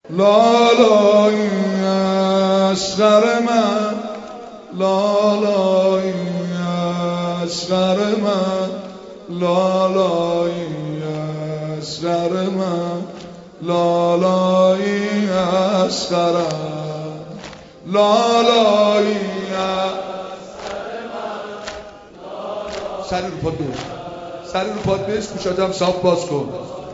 لالایی اصغر من، لالایی اصغر من، لالایی اصغر من، لالایی اصغرم، لالایی اصغر من. سر رو پات بیش، سر رو پات بیش، گوشاتم صاف باز کن.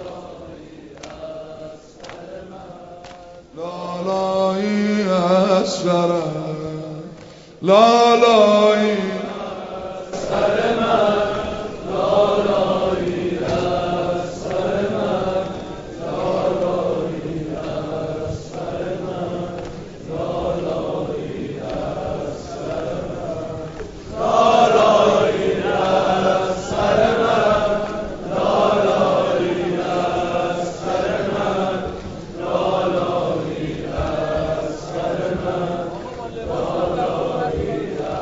لالایی اصغرم، لالایی اصغر من، لالایی اصغر من، لالایی اصغر من، لالایی اصغر من، لالایی اصغر من، لالایی اصغر من، لالایی اصغر من، لالایی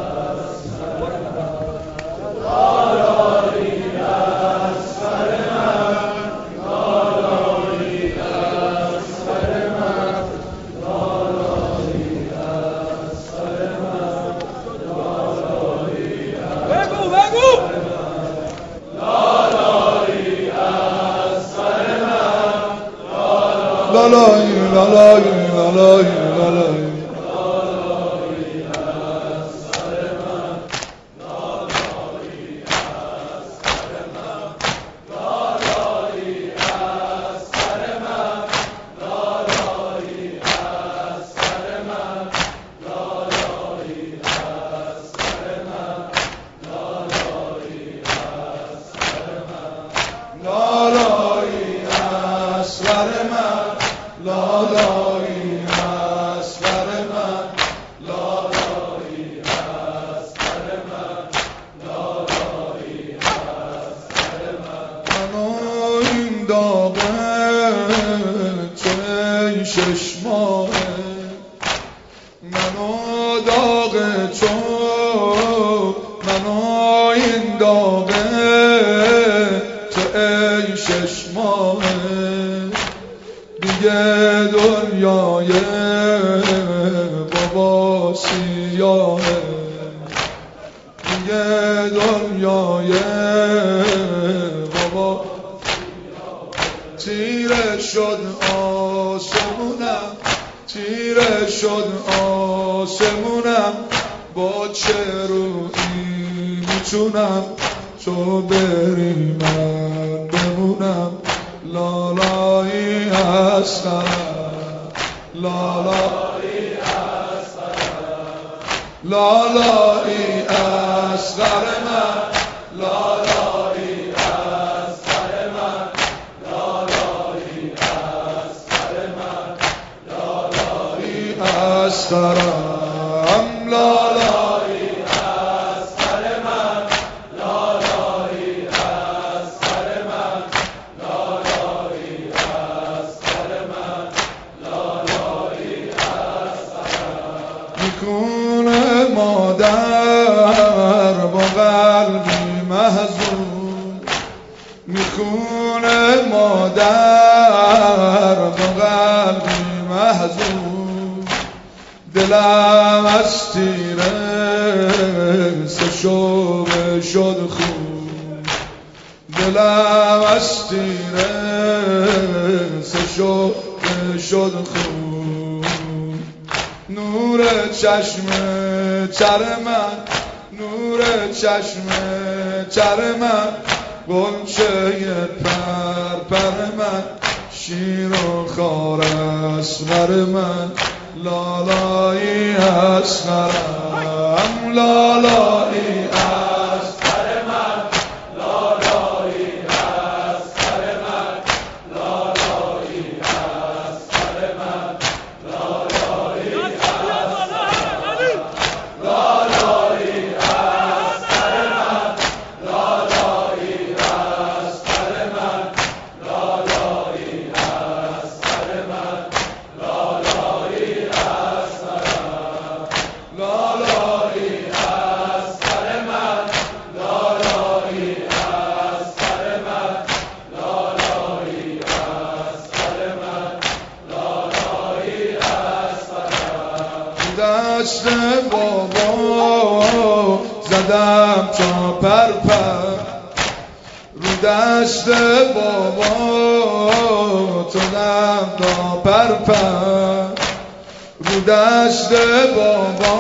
لالایی لالایی لالایی لالایی اصغر من، لالایی اصغر من، لالایی اصغر من، لالایی اصغر من. منو این داغه چه شش ماهه، منو داغ تو، منو این داغه چه شش ماهه. دیگه دنیای بابا سیاهه، دیگه دنیای بابا تیره شد آسمونم، تیره شد آسمونم. با چه رویی میتونم تو بری من بمونم. لالایی اصغرم، لالایی اصغرم، لالایی اصغر من، لالایی اصغر من، لالایی اصغر من، لالایی اصغرم، لالایی اصغر من، لالایی اصغر من، لالایی اصغر من، لالایی اصغرم. میکنه مادر با قلبی محزون، میکنه مادر با قلبی محزون. دلم از تیره شعبه شد خون، دلم از تیره شعبه شد خون. نور چشم چر من، نور چشم چر من، گلچه پر من، شیر و خار اصغر من. لالایی اصغرم، لالایی اصغر من، لالایی اصغر من، لالایی اصغر من، لالایی اصغر من، لالایی اصغر من، لالایی اصغر من، لالایی اصغر من، لالایی اصغرم، لالایی اصغر من. دست بابا زدم تا پرپر، رو دست بابا زدم تا پرپر، رو دست بابا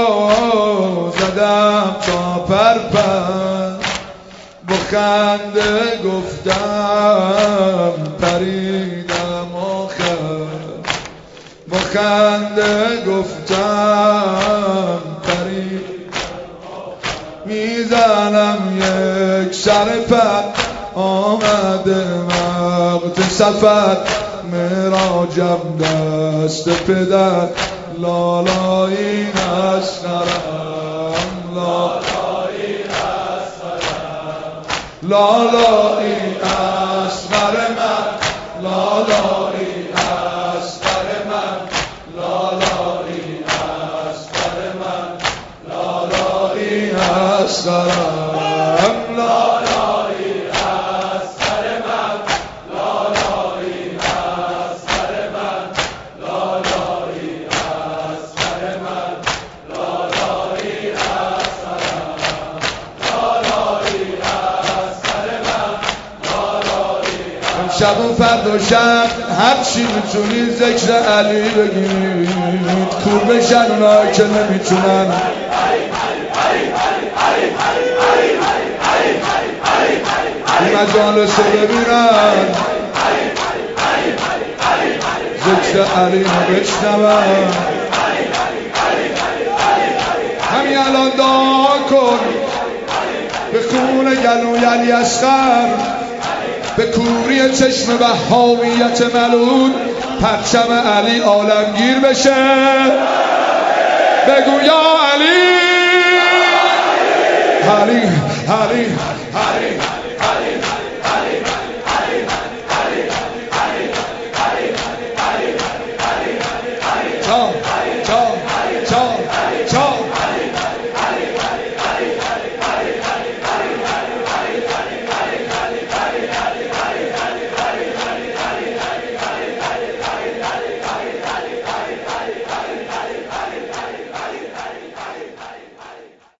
زدم تا پرپر، با خنده گفتم پریدم آخر، با خنده گفتم پریدم آخر، میزنم یک سر پر، آمده وقت سفر، مراجم دست پدر، لالایی نسخرم، لالایی نسخرم، لالایی اصغر من، لالایی اصغر من، لالایی اصغر من، لالایی اصغرم، لالایی اصغر من، لالایی اصغر من، لالایی اصغر من، لالایی اصغرم، لالایی اصغر من، لالایی. امشب و فردا شب هرچی میتونید ذکر علی بگید، کور بشن اونایی که نمیتونن، این مجالس رو ببینن، ذکر علی رو بشنون. همین الان دعا کن به خون گلوی علی اصغر، به کوری چشم وهابیت ملعون، پرچم علی عالمگیر بشه. بگو یا علی، علی علی علی علی